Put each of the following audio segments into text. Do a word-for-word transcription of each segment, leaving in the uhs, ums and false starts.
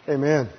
Amen.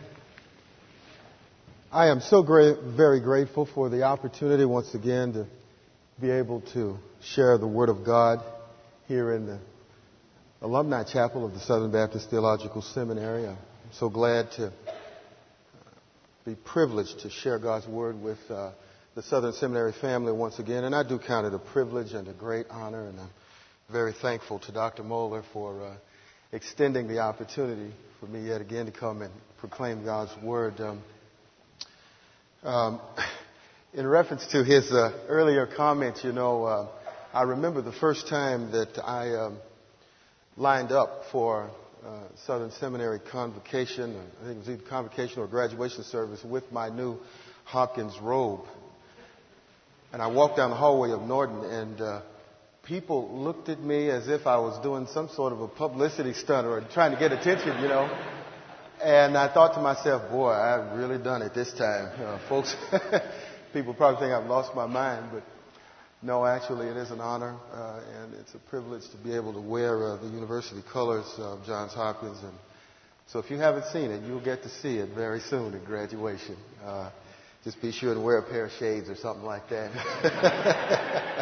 I am so great, very grateful for the opportunity once again to be able to share the Word of God here in the Alumni Chapel of the Southern Baptist Theological Seminary. I'm so glad to be privileged to share God's Word with uh, the Southern Seminary family once again. And I do count it a privilege and a great honor. And I'm very thankful to Doctor Moeller for uh, extending the opportunity for me yet again to come and proclaim God's Word. Um, um, in reference to his uh, earlier comments, you know, uh, I remember the first time that I um, lined up for uh, Southern Seminary convocation. I think it was either convocation or graduation service with my new Hopkins robe. And I walked down the hallway of Norton, and uh, people looked at me as if I was doing some sort of a publicity stunt or trying to get attention, you know. And I thought to myself, boy, I've really done it this time. Uh, folks, people probably think I've lost my mind, but no, actually it is an honor, uh, and it's a privilege to be able to wear uh, the university colors of Johns Hopkins. And so if you haven't seen it, you'll get to see it very soon at graduation. Uh, just be sure to wear a pair of shades or something like that.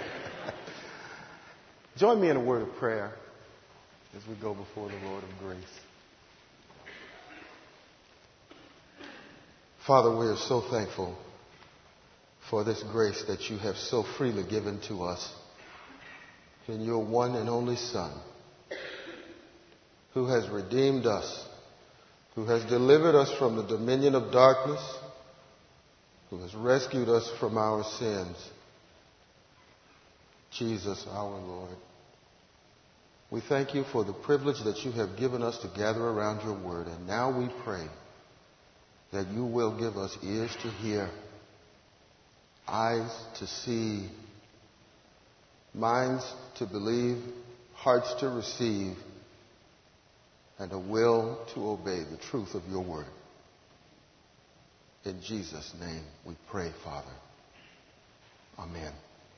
Join me in a word of prayer as we go before the Lord of grace. Father, we are so thankful for this grace that you have so freely given to us in your one and only Son, who has redeemed us, who has delivered us from the dominion of darkness, who has rescued us from our sins, Jesus our Lord. We thank you for the privilege that you have given us to gather around your word, and now we pray that you will give us ears to hear, eyes to see, minds to believe, hearts to receive, and a will to obey the truth of your word. In Jesus' name we pray, Father. Amen.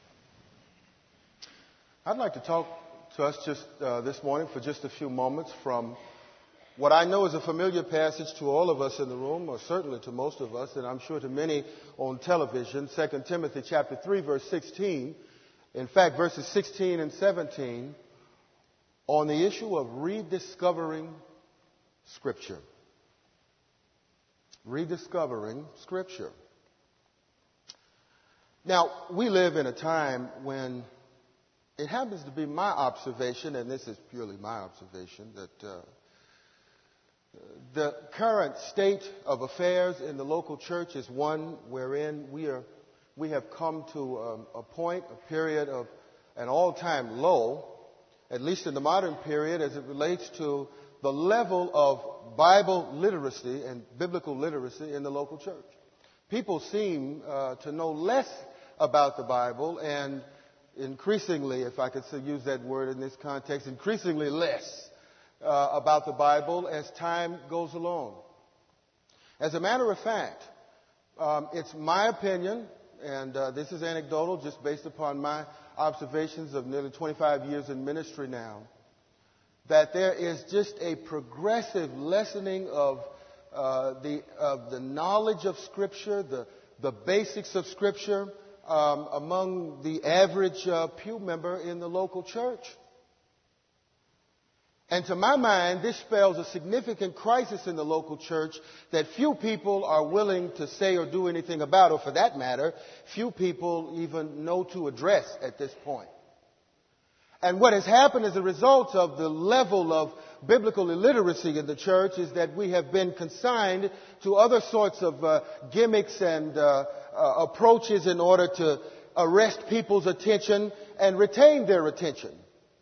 I'd like to talk to us just uh, this morning for just a few moments from what I know is a familiar passage to all of us in the room, or certainly to most of us, and I'm sure to many on television, Second Timothy chapter three, verse sixteen. In fact, verses sixteen and seventeen, on the issue of rediscovering Scripture. Rediscovering Scripture. Now, we live in a time when it happens to be my observation, and this is purely my observation, that uh, the current state of affairs in the local church is one wherein we are, we have come to um, a point, a period of an all-time low, at least in the modern period, as it relates to the level of Bible literacy and biblical literacy in the local church. People seem uh, to know less about the Bible, and increasingly, if I could use that word in this context, increasingly less uh, about the Bible as time goes along. As a matter of fact, um, it's my opinion, and uh, this is anecdotal, just based upon my observations of nearly twenty-five years in ministry now, that there is just a progressive lessening of uh, the of the knowledge of Scripture, the the basics of Scripture, um, among the average uh, pew member in the local church. And to my mind, this spells a significant crisis in the local church that few people are willing to say or do anything about, or for that matter, few people even know to address at this point. And what has happened as a result of the level of biblical illiteracy in the church is that we have been consigned to other sorts of uh, gimmicks and uh, uh, approaches in order to arrest people's attention and retain their attention.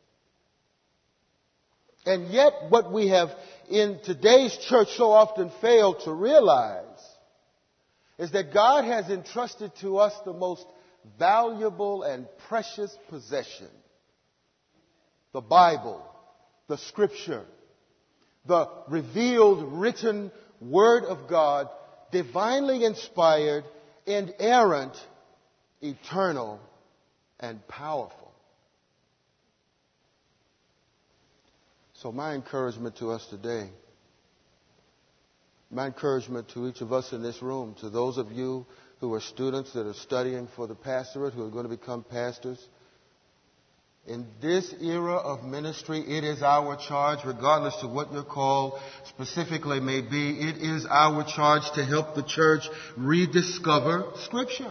And yet what we have in today's church so often failed to realize is that God has entrusted to us the most valuable and precious possession. The Bible, the Scripture, the revealed, written Word of God, divinely inspired, inerrant, eternal, and powerful. So my encouragement to us today My encouragement to each of us in this room, to those of you who are students that are studying for the pastorate, who are going to become pastors, in this era of ministry, it is our charge, regardless to what your call specifically may be, it is our charge to help the church rediscover Scripture.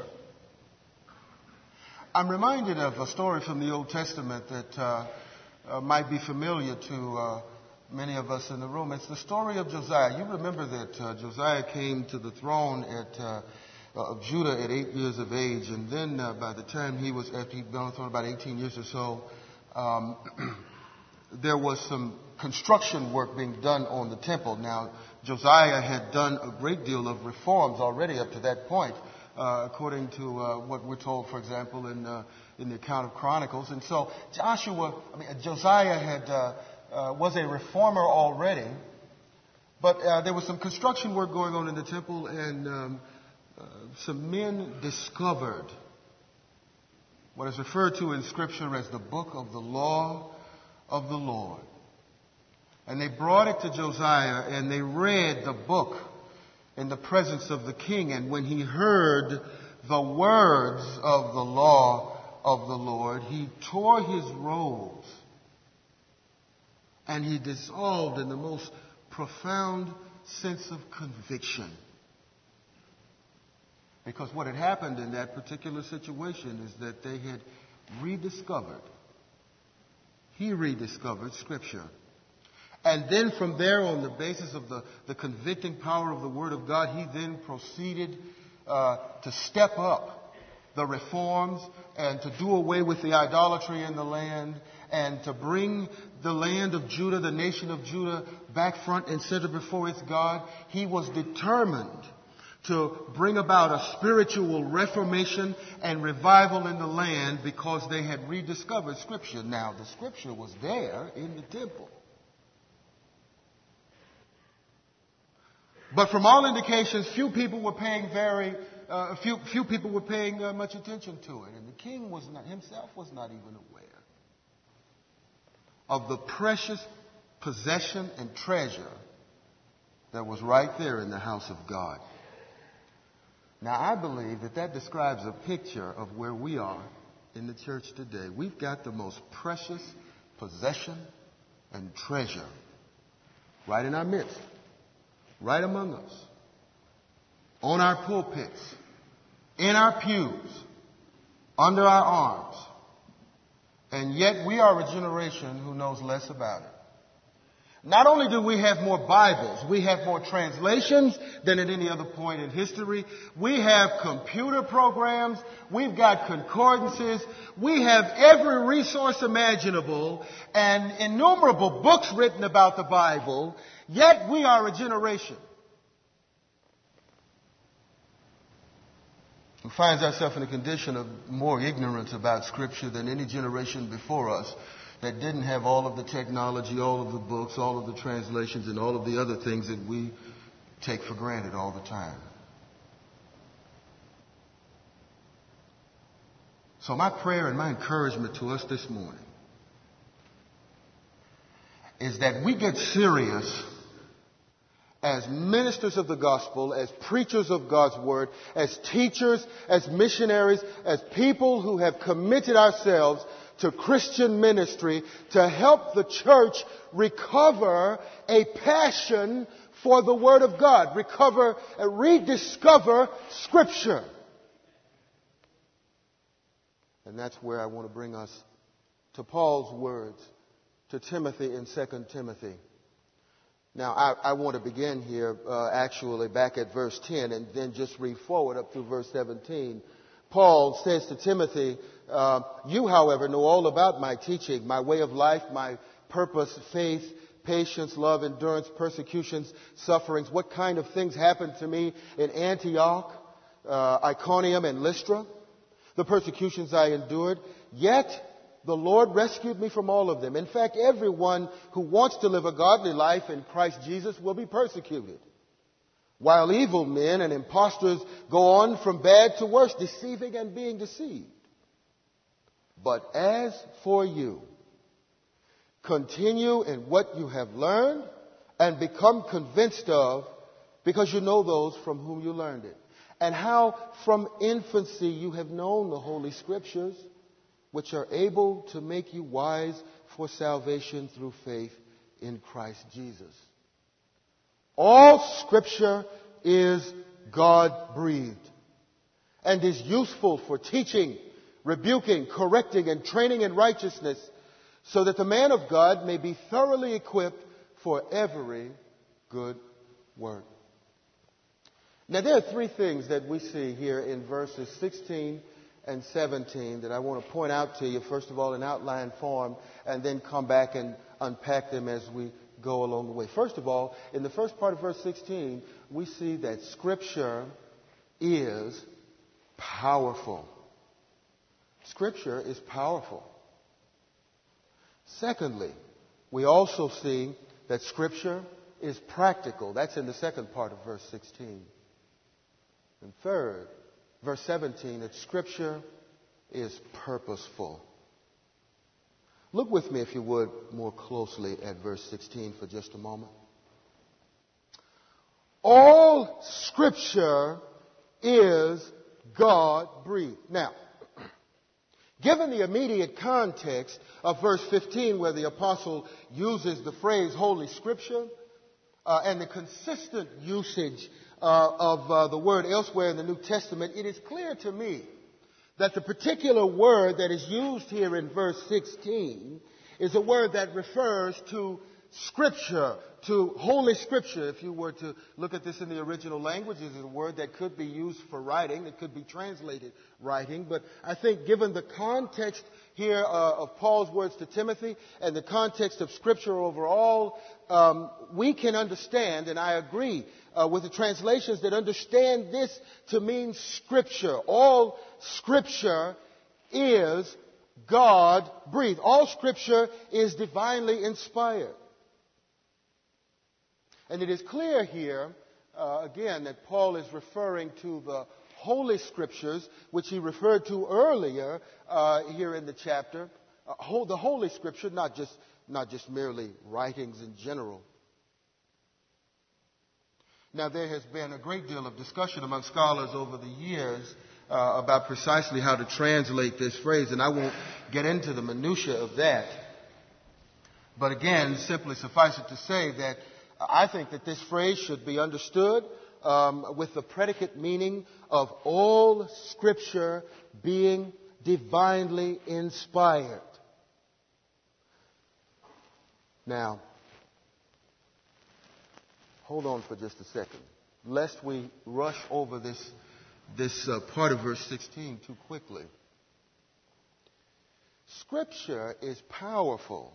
I'm reminded of a story from the Old Testament that uh, uh, might be familiar to uh, many of us in the room. It's the story of Josiah. You remember that uh, Josiah came to the throne at uh, of Judah at eight years of age, and then uh, by the time he was, after he'd been on the throne about eighteen years or so, um, there was some construction work being done on the temple. Now, Josiah had done a great deal of reforms already up to that point, uh, according to uh, what we're told, for example, in uh, in the account of Chronicles. And so Joshua, I mean, Josiah had uh, uh, was a reformer already, but uh, there was some construction work going on in the temple, and um, Uh, some men discovered what is referred to in Scripture as the book of the law of the Lord. And they brought it to Josiah, and they read the book in the presence of the king. And when he heard the words of the law of the Lord, he tore his robes, and he dissolved in the most profound sense of conviction. Because what had happened in that particular situation is that they had rediscovered, he rediscovered Scripture. And then from there, on the basis of the, the convicting power of the Word of God, he then proceeded uh, to step up the reforms and to do away with the idolatry in the land and to bring the land of Judah, the nation of Judah, back front and center before its God. He was determined to bring about a spiritual reformation and revival in the land because they had rediscovered Scripture. Now, the Scripture was there in the temple. But from all indications, few people were paying very, uh, few, few people were paying uh, much attention to it. And the king was not, himself was not even aware of the precious possession and treasure that was right there in the house of God. Now, I believe that that describes a picture of where we are in the church today. We've got the most precious possession and treasure right in our midst, right among us, on our pulpits, in our pews, under our arms. And yet we are a generation who knows less about it. Not only do we have more Bibles, we have more translations than at any other point in history. We have computer programs. We've got concordances. We have every resource imaginable and innumerable books written about the Bible. Yet we are a generation who finds ourselves in a condition of more ignorance about Scripture than any generation before us that didn't have all of the technology, all of the books, all of the translations, and all of the other things that we take for granted all the time. So my prayer and my encouragement to us this morning is that we get serious as ministers of the gospel, as preachers of God's word, as teachers, as missionaries, as people who have committed ourselves to Christian ministry to help the church recover a passion for the Word of God, recover, uh, rediscover Scripture. And that's where I want to bring us to Paul's words to Timothy in Second Timothy. Now, I, I want to begin here uh, actually back at verse ten and then just read forward up through verse seventeen. Paul says to Timothy, uh, you, however, know all about my teaching, my way of life, my purpose, faith, patience, love, endurance, persecutions, sufferings, what kind of things happened to me in Antioch, uh, Iconium, and Lystra, the persecutions I endured. Yet the Lord rescued me from all of them. In fact, everyone who wants to live a godly life in Christ Jesus will be persecuted, while evil men and impostors go on from bad to worse, deceiving and being deceived. But as for you, continue in what you have learned and become convinced of, because you know those from whom you learned it, and how from infancy you have known the Holy Scriptures, which are able to make you wise for salvation through faith in Christ Jesus. All Scripture is God-breathed and is useful for teaching, rebuking, correcting, and training in righteousness, so that the man of God may be thoroughly equipped for every good work. Now, there are three things that we see here in verses sixteen and seventeen that I want to point out to you, first of all, in outline form, and then come back and unpack them as we go along the way. First of all, in the first part of verse sixteen, we see that Scripture is powerful. Scripture is powerful. Secondly, we also see that Scripture is practical. That's in the second part of verse sixteen. And third, verse seventeen, that Scripture is purposeful. Look with me, if you would, more closely at verse sixteen for just a moment. All Scripture is God-breathed. Now, given the immediate context of verse fifteen, where the apostle uses the phrase Holy Scripture, uh, and the consistent usage uh, of uh, the word elsewhere in the New Testament, it is clear to me that the particular word that is used here in verse sixteen is a word that refers to Scripture, to Holy Scripture. If you were to look at this in the original language, it is a word that could be used for writing. It could be translated writing. But I think given the context here uh, of Paul's words to Timothy and the context of Scripture overall, um, we can understand, and I agree uh, with the translations that understand this to mean Scripture. All Scripture is God-breathed. All Scripture is divinely inspired. And it is clear here, uh, again, that Paul is referring to the Holy Scriptures, which he referred to earlier uh, here in the chapter. Uh, whole, the Holy Scripture, not just, not just merely writings in general. Now, there has been a great deal of discussion among scholars over the years uh, about precisely how to translate this phrase, and I won't get into the minutiae of that. But again, simply suffice it to say that I think that this phrase should be understood um, with the predicate meaning of all Scripture being divinely inspired. Now, hold on for just a second, lest we rush over this, this uh, part of verse sixteen too quickly. Scripture is powerful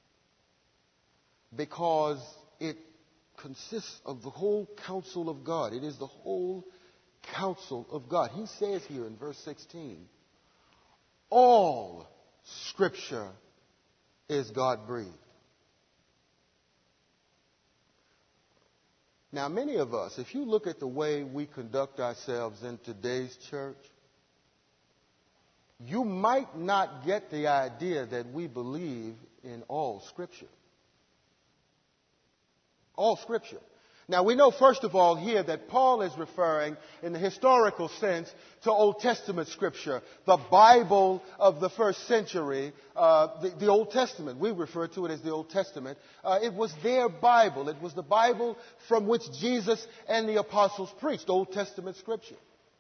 because it consists of the whole counsel of God. It is the whole counsel of God. He says here in verse sixteen, all Scripture is God-breathed. Now, many of us, if you look at the way we conduct ourselves in today's church, you might not get the idea that we believe in all Scripture. All Scripture. Now, we know, first of all, here that Paul is referring, in the historical sense, to Old Testament Scripture, the Bible of the first century, uh, the, the Old Testament. We refer to it as the Old Testament. Uh, it was their Bible. It was the Bible from which Jesus and the apostles preached, Old Testament Scripture.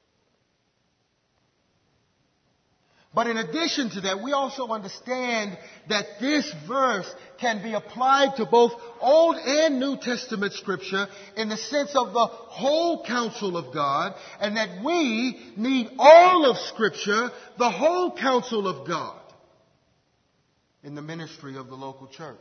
But in addition to that, we also understand that this verse can be applied to both Old and New Testament Scripture in the sense of the whole counsel of God, and that we need all of Scripture, the whole counsel of God, in the ministry of the local church.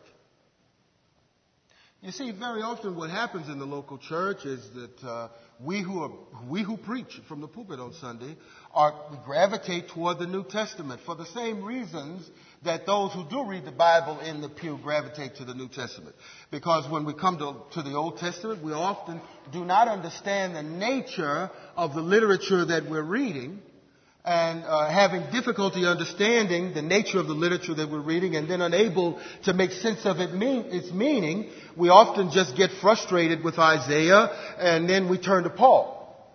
You see, very often what happens in the local church is that uh, we who are we who preach from the pulpit on Sunday are we gravitate toward the New Testament for the same reasons that those who do read the Bible in the pew gravitate to the New Testament. Because when we come to, to the Old Testament, we often do not understand the nature of the literature that we're reading. and uh, having difficulty understanding the nature of the literature that we're reading and then unable to make sense of it mean, its meaning, we often just get frustrated with Isaiah and then we turn to Paul.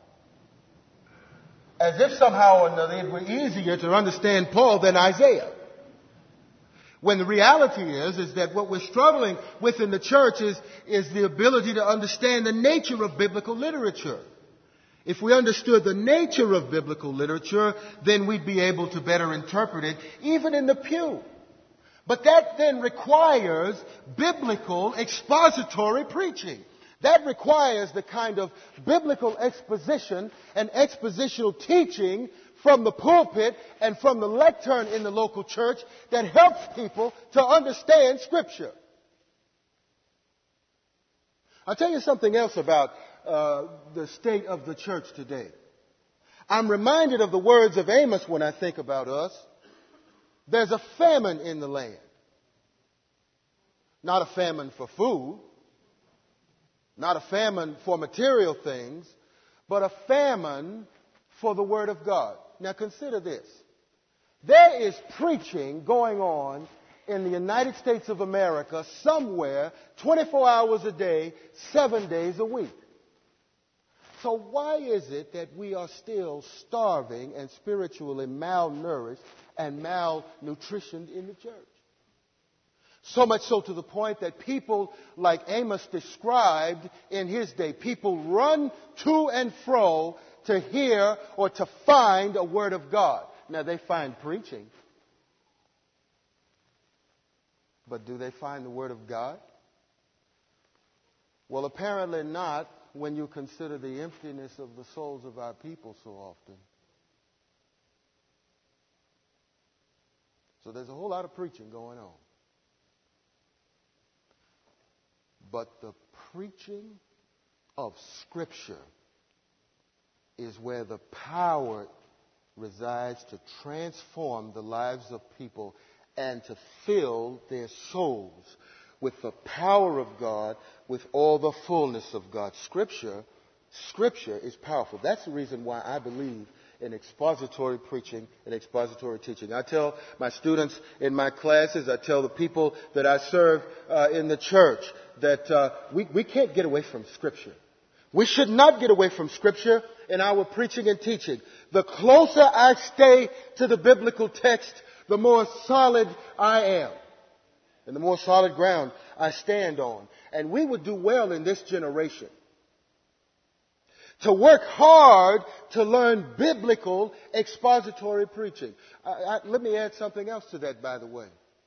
As if somehow or another it were easier to understand Paul than Isaiah. When the reality is, is that what we're struggling with in the church is, is the ability to understand the nature of biblical literature. If we understood the nature of biblical literature, then we'd be able to better interpret it, even in the pew. But that then requires biblical expository preaching. That requires the kind of biblical exposition and expositional teaching from the pulpit and from the lectern in the local church that helps people to understand Scripture. I'll tell you something else about uh, the state of the church today. I'm reminded of the words of Amos when I think about us. There's a famine in the land. Not a famine for food. Not a famine for material things, but a famine for the Word of God. Now consider this. There is preaching going on in the United States of America somewhere twenty-four hours a day, seven days a week. So why is it that we are still starving and spiritually malnourished and malnutritioned in the church? So much so to the point that people like Amos described in his day, people run to and fro to hear or to find a word of God. Now they find preaching. But do they find the word of God? Well, apparently not when you consider the emptiness of the souls of our people so often. So there's a whole lot of preaching going on. But the preaching of Scripture is where the power resides to transform the lives of people and to fill their souls with the power of God, with all the fullness of God. Scripture, Scripture is powerful. That's the reason why I believe in expository preaching and expository teaching. I tell my students in my classes, I tell the people that I serve uh, in the church that uh, we, we can't get away from Scripture. We should not get away from Scripture in our preaching and teaching. The closer I stay to the biblical text, the more solid I am. And the more solid ground I stand on. And we would do well in this generation to work hard to learn biblical expository preaching. I, I, let me add something else to that, by the way.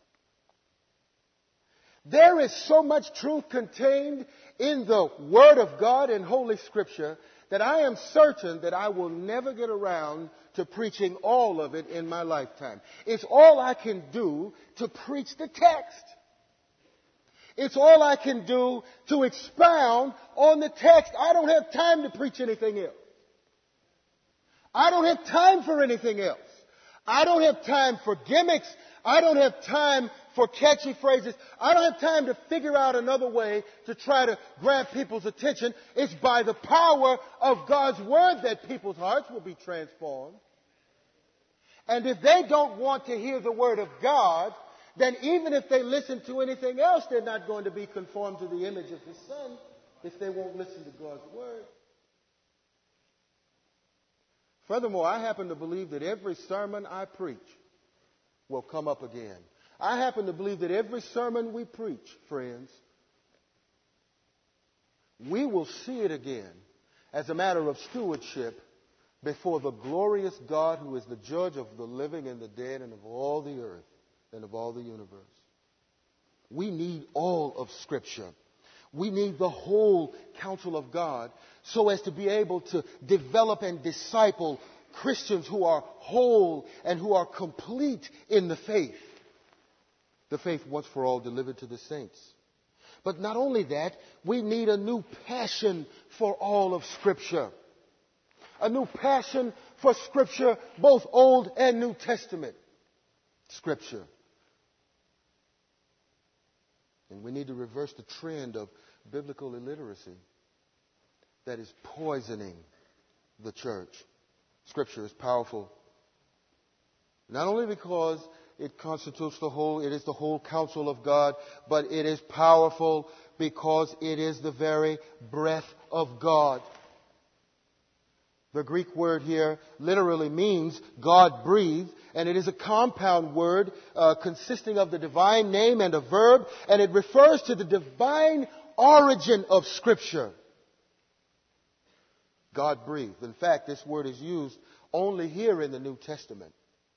There is so much truth contained in the Word of God in Holy Scripture that I am certain that I will never get around to preaching all of it in my lifetime. It's all I can do to preach the text. It's all I can do to expound on the text. I don't have time to preach anything else. I don't have time for anything else. I don't have time for gimmicks. I don't have time for catchy phrases. I don't have time to figure out another way to try to grab people's attention. It's by the power of God's Word that people's hearts will be transformed. And if they don't want to hear the Word of God, then even if they listen to anything else, they're not going to be conformed to the image of His Son if they won't listen to God's Word. Furthermore, I happen to believe that every sermon I preach will come up again. I happen to believe that every sermon we preach, friends, we will see it again as a matter of stewardship before the glorious God who is the judge of the living and the dead and of all the earth and of all the universe. We need all of Scripture. We need the whole counsel of God so as to be able to develop and disciple Christians who are whole and who are complete in the faith. The faith once for all delivered to the saints. But not only that, we need a new passion for all of Scripture. A new passion for Scripture, both Old and New Testament Scripture. And we need to reverse the trend of biblical illiteracy that is poisoning the church. Scripture is powerful Not only because it constitutes the whole, it is the whole counsel of God, but it is powerful because it is the very breath of God. The Greek word here literally means God breathed, and it is a compound word uh, consisting of the divine name and a verb, and it refers to the divine origin of Scripture. God breathed. In fact, this word is used only here in the New Testament.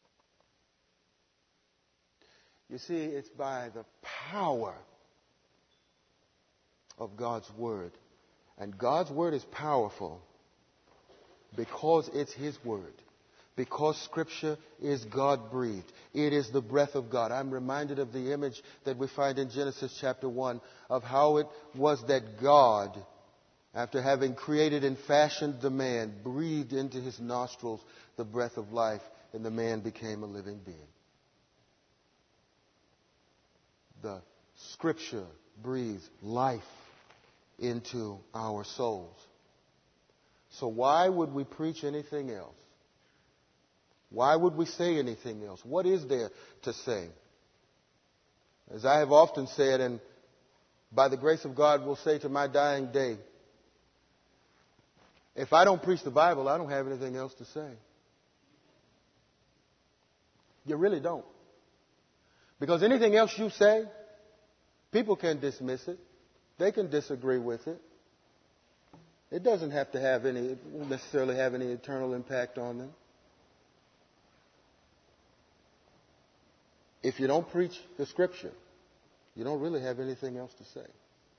You see, it's by the power of God's Word. And God's Word is powerful because it's His Word. Because Scripture is God-breathed. It is the breath of God. I'm reminded of the image that we find in Genesis chapter one of how it was that God, after having created and fashioned the man, breathed into his nostrils the breath of life, and the man became a living being. The Scripture breathes life into our souls. So why would we preach anything else? Why would we say anything else? What is there to say? As I have often said, and by the grace of God will say to my dying day, if I don't preach the Bible, I don't have anything else to say. You really don't. Because anything else you say, people can dismiss it. They can disagree with it. It doesn't have to have any, it won't necessarily have any eternal impact on them. If you don't preach the Scripture, you don't really have anything else to say.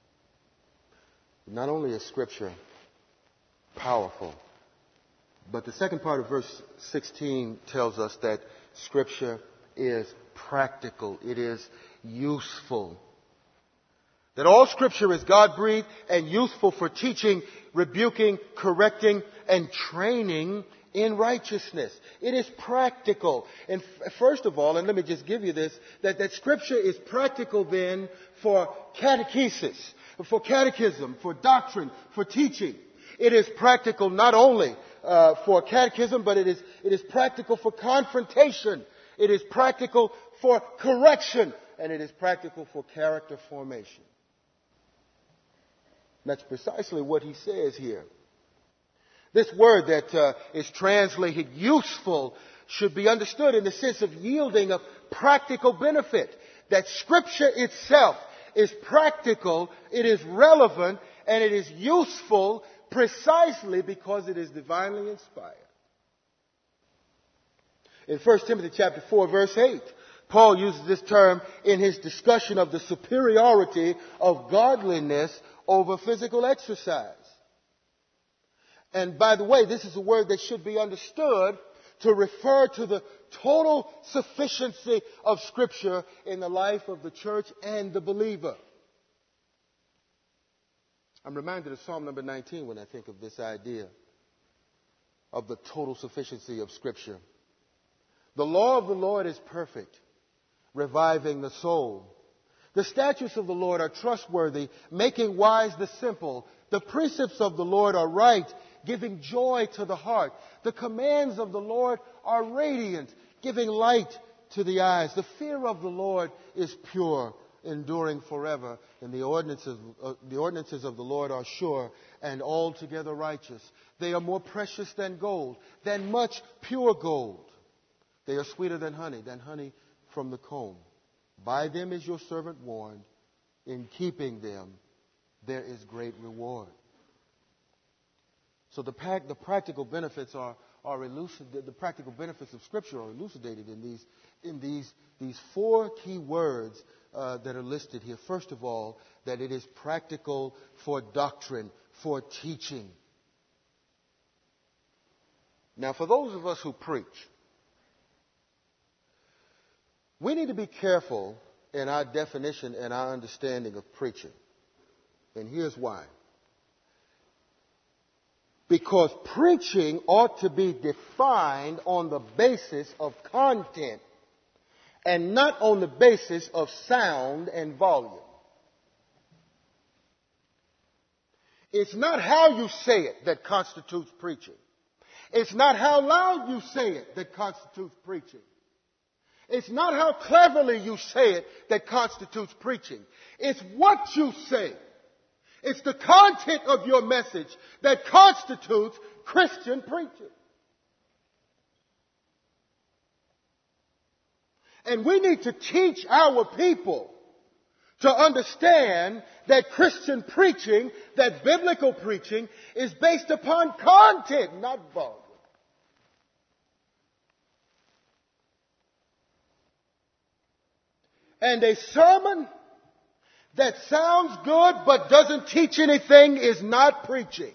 Not only is Scripture powerful, but the second part of verse sixteen tells us that Scripture is practical. It is useful. That all Scripture is God-breathed and useful for teaching, rebuking, correcting, and training in righteousness. It is practical. And f- first of all, and let me just give you this, that, that Scripture is practical then for catechesis, for catechism, for doctrine, for teaching. It is practical not only uh, for catechism, but it is, it is practical for confrontation. It is practical for correction. And it is practical for character formation. That's precisely what he says here. This word that uh, is translated useful should be understood in the sense of yielding of practical benefit. That Scripture itself is practical, it is relevant, and it is useful precisely because it is divinely inspired. In First Timothy chapter four, verse eight, Paul uses this term in his discussion of the superiority of godliness over physical exercise. And by the way, this is a word that should be understood to refer to the total sufficiency of Scripture in the life of the church and the believer. I'm reminded of Psalm number nineteen when I think of this idea of the total sufficiency of Scripture. The law of the Lord is perfect, reviving the soul. The statutes of the Lord are trustworthy, making wise the simple. The precepts of the Lord are right, giving joy to the heart. The commands of the Lord are radiant, giving light to the eyes. The fear of the Lord is pure, enduring forever. And the ordinances, uh, the ordinances of the Lord are sure and altogether righteous. They are more precious than gold, than much pure gold. They are sweeter than honey, than honey from the comb. By them is your servant warned. In keeping them, there is great reward. So the, pac- the practical benefits are, are elucidated. The practical benefits of Scripture are elucidated in these in these these four key words uh, that are listed here. First of all, that it is practical for doctrine, for teaching. Now, for those of us who preach, we need to be careful in our definition and our understanding of preaching. And here's why. Because preaching ought to be defined on the basis of content and not on the basis of sound and volume. It's not how you say it that constitutes preaching. It's not how loud you say it that constitutes preaching. It's not how cleverly you say it that constitutes preaching. It's what you say. It's the content of your message that constitutes Christian preaching. And we need to teach our people to understand that Christian preaching, that biblical preaching, is based upon content, not volume. And a sermon that sounds good but doesn't teach anything is not preaching.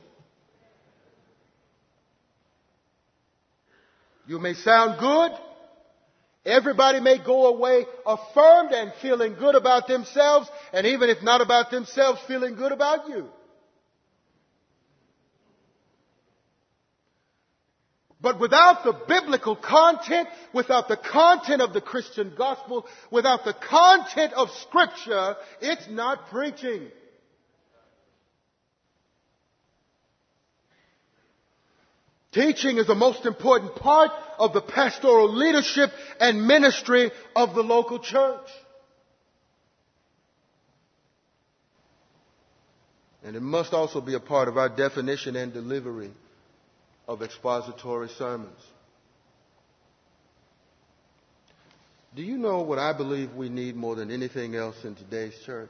You may sound good. Everybody may go away affirmed and feeling good about themselves, and even if not about themselves, feeling good about you. But without the biblical content, without the content of the Christian gospel, without the content of Scripture, it's not preaching. Teaching is the most important part of the pastoral leadership and ministry of the local church. And it must also be a part of our definition and delivery of expository sermons. Do you know what I believe we need more than anything else in today's church?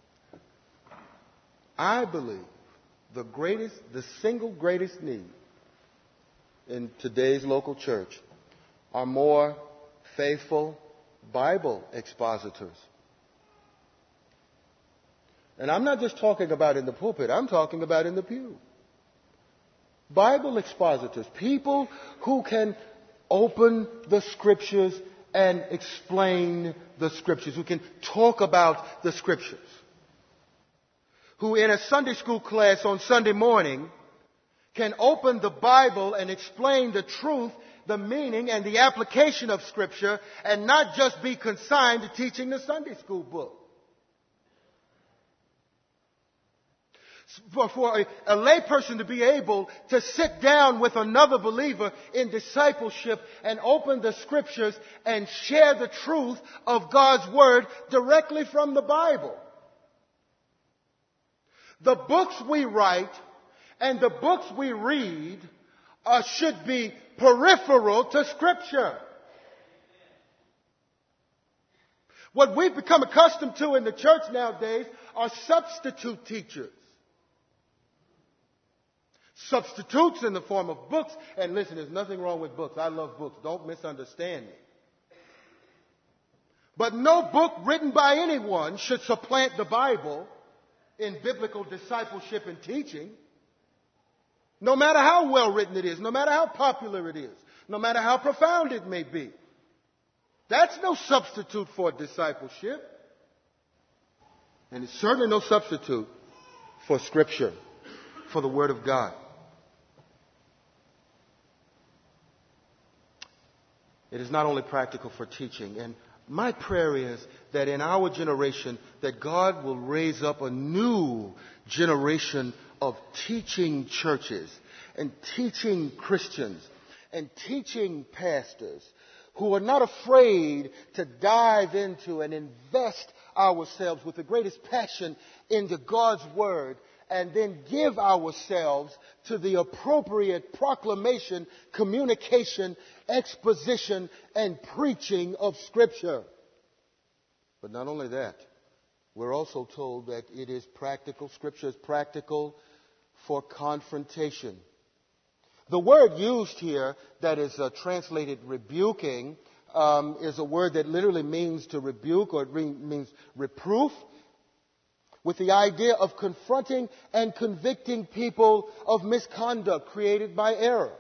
I believe the greatest, the single greatest need in today's local church are more faithful Bible expositors. And I'm not just talking about in the pulpit, I'm talking about in the pew. Bible expositors, people who can open the Scriptures and explain the Scriptures, who can talk about the Scriptures, who in a Sunday school class on Sunday morning can open the Bible and explain the truth, the meaning, and the application of Scripture, and not just be consigned to teaching the Sunday school book. For, for a, a lay person to be able to sit down with another believer in discipleship and open the Scriptures and share the truth of God's Word directly from the Bible. The books we write and the books we read uh, should be peripheral to Scripture. What we've become accustomed to in the church nowadays are substitute teachers. Substitutes in the form of books. And listen, there's nothing wrong with books. I love books. Don't misunderstand me. But no book written by anyone should supplant the Bible in biblical discipleship and teaching. No matter how well written it is, no matter how popular it is, no matter how profound it may be. That's no substitute for discipleship. And it's certainly no substitute for Scripture, for the Word of God. It is not only practical for teaching. And my prayer is that in our generation, that God will raise up a new generation of teaching churches and teaching Christians and teaching pastors who are not afraid to dive into and invest ourselves with the greatest passion into God's Word, and then give ourselves to the appropriate proclamation, communication, exposition, and preaching of Scripture. But not only that, we're also told that it is practical. Scripture is practical for confrontation. The word used here that is uh, translated rebuking um, is a word that literally means to rebuke, or it re- means reproof, with the idea of confronting and convicting people of misconduct created by error.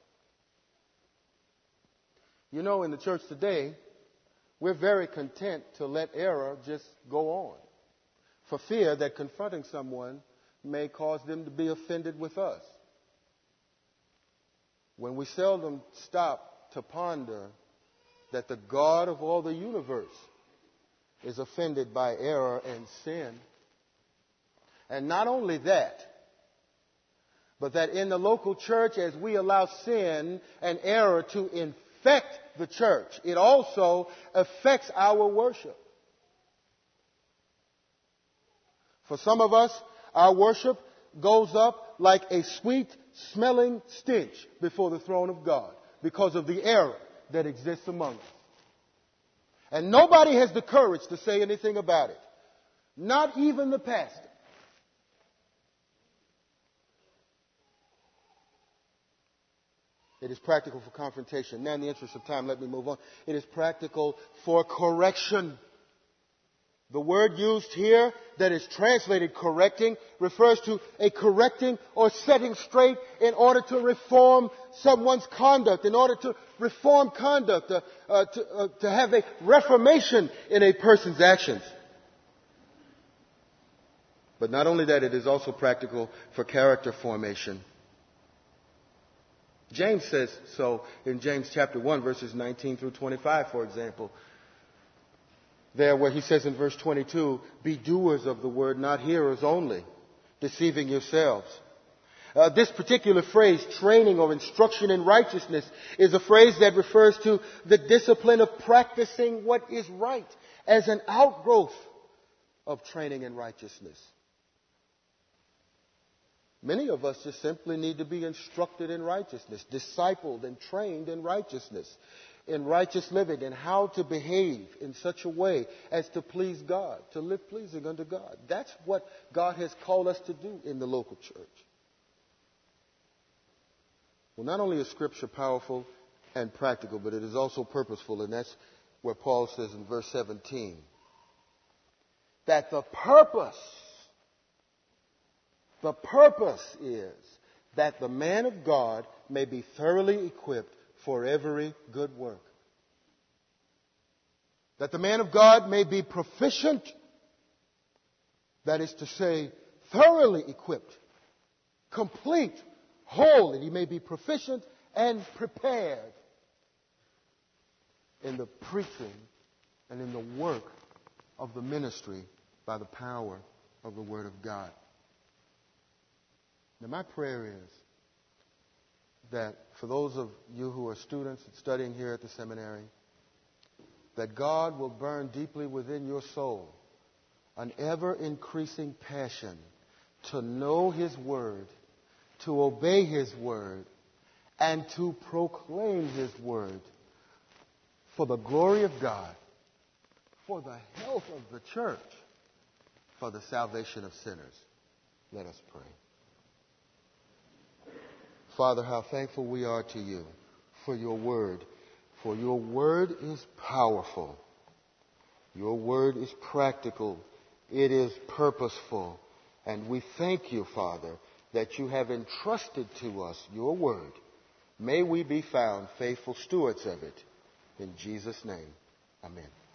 You know, in the church today, we're very content to let error just go on, for fear that confronting someone may cause them to be offended with us. When we seldom stop to ponder that the God of all the universe is offended by error and sin. And not only that, but that in the local church, as we allow sin and error to affect the church. It also affects our worship. For some of us, our worship goes up like a sweet-smelling stench before the throne of God because of the error that exists among us. And nobody has the courage to say anything about it. Not even the pastor. It is practical for confrontation. Now, in the interest of time, let me move on. It is practical for correction. The word used here that is translated correcting refers to a correcting or setting straight in order to reform someone's conduct, in order to reform conduct, uh, uh, to, uh, to have a reformation in a person's actions. But not only that, it is also practical for character formation. James says so in James chapter one, verses nineteen through twenty-five, for example. There where he says in verse twenty-two, be doers of the word, not hearers only, deceiving yourselves. Uh, this particular phrase, training or instruction in righteousness, is a phrase that refers to the discipline of practicing what is right as an outgrowth of training in righteousness. Many of us just simply need to be instructed in righteousness, discipled and trained in righteousness, in righteous living, and how to behave in such a way as to please God, to live pleasing unto God. That's what God has called us to do in the local church. Well, not only is Scripture powerful and practical, but it is also purposeful, and that's where Paul says in verse seventeen, that the purpose The purpose is that the man of God may be thoroughly equipped for every good work. That the man of God may be proficient, that is to say, thoroughly equipped, complete, whole, and he may be proficient and prepared in the preaching and in the work of the ministry by the power of the Word of God. Now, my prayer is that for those of you who are students and studying here at the seminary, that God will burn deeply within your soul an ever-increasing passion to know His Word, to obey His Word, and to proclaim His Word for the glory of God, for the health of the church, for the salvation of sinners. Let us pray. Father, how thankful we are to you for your word. For your word is powerful. Your word is practical. It is purposeful. And we thank you, Father, that you have entrusted to us your word. May we be found faithful stewards of it. In Jesus' name, amen.